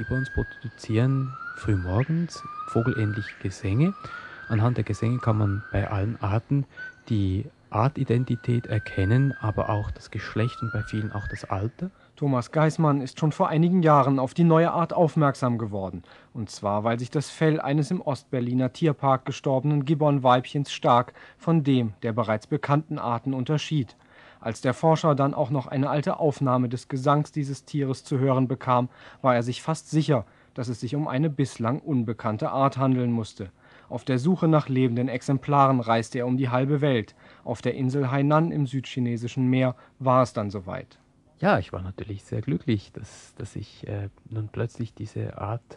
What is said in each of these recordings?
Gibbons produzieren frühmorgens vogelähnliche Gesänge. Anhand der Gesänge kann man bei allen Arten die Artidentität erkennen, aber auch das Geschlecht und bei vielen auch das Alter. Thomas Geismann ist schon vor einigen Jahren auf die neue Art aufmerksam geworden. Und zwar, weil sich das Fell eines im Ostberliner Tierpark gestorbenen Gibbon-Weibchens stark von dem der bereits bekannten Arten unterschied. Als der Forscher dann auch noch eine alte Aufnahme des Gesangs dieses Tieres zu hören bekam, war er sich fast sicher, dass es sich um eine bislang unbekannte Art handeln musste. Auf der Suche nach lebenden Exemplaren reiste er um die halbe Welt. Auf der Insel Hainan im südchinesischen Meer war es dann soweit. Ja, ich war natürlich sehr glücklich, dass ich nun plötzlich diese Art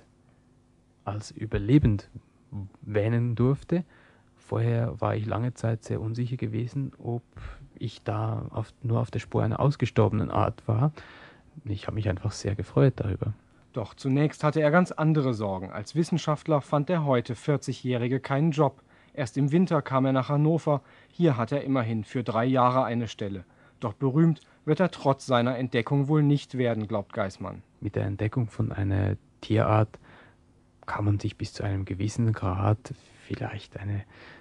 als überlebend wähnen durfte. Vorher war ich lange Zeit sehr unsicher gewesen, ob ich da nur auf der Spur einer ausgestorbenen Art war. Ich habe mich einfach sehr gefreut darüber. Doch zunächst hatte er ganz andere Sorgen. Als Wissenschaftler fand der heute 40-Jährige keinen Job. Erst im Winter kam er nach Hannover. Hier hat er immerhin für 3 Jahre eine Stelle. Doch berühmt wird er trotz seiner Entdeckung wohl nicht werden, glaubt Geismann. Mit der Entdeckung von einer Tierart kann man sich bis zu einem gewissen Grad vielleicht einen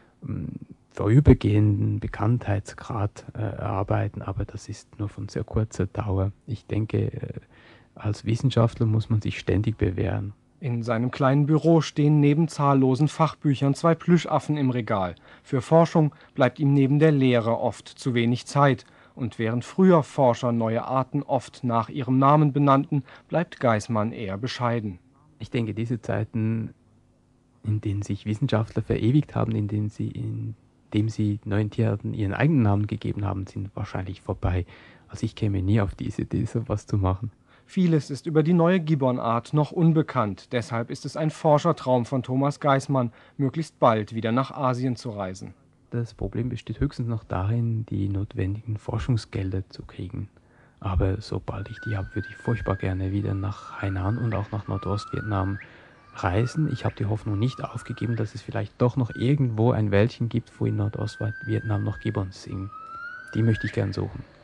vorübergehenden Bekanntheitsgrad erarbeiten, aber das ist nur von sehr kurzer Dauer. Ich denke, als Wissenschaftler muss man sich ständig bewähren. In seinem kleinen Büro stehen neben zahllosen Fachbüchern 2 Plüschaffen im Regal. Für Forschung bleibt ihm neben der Lehre oft zu wenig Zeit. Und während früher Forscher neue Arten oft nach ihrem Namen benannten, bleibt Geismann eher bescheiden. Ich denke, diese Zeiten, in denen sich Wissenschaftler verewigt haben, indem sie neuen Tierarten ihren eigenen Namen gegeben haben, sind wahrscheinlich vorbei. Also ich käme nie auf diese Idee, so was zu machen. Vieles ist über die neue Gibbon-Art noch unbekannt. Deshalb ist es ein Forschertraum von Thomas Geismann, möglichst bald wieder nach Asien zu reisen. Das Problem besteht höchstens noch darin, die notwendigen Forschungsgelder zu kriegen. Aber sobald ich die habe, würde ich furchtbar gerne wieder nach Hainan und auch nach Nordostvietnam reisen. Ich habe die Hoffnung nicht aufgegeben, dass es vielleicht doch noch irgendwo ein Wäldchen gibt, wo in Nordostvietnam noch Gibbons singen. Die möchte ich gern suchen.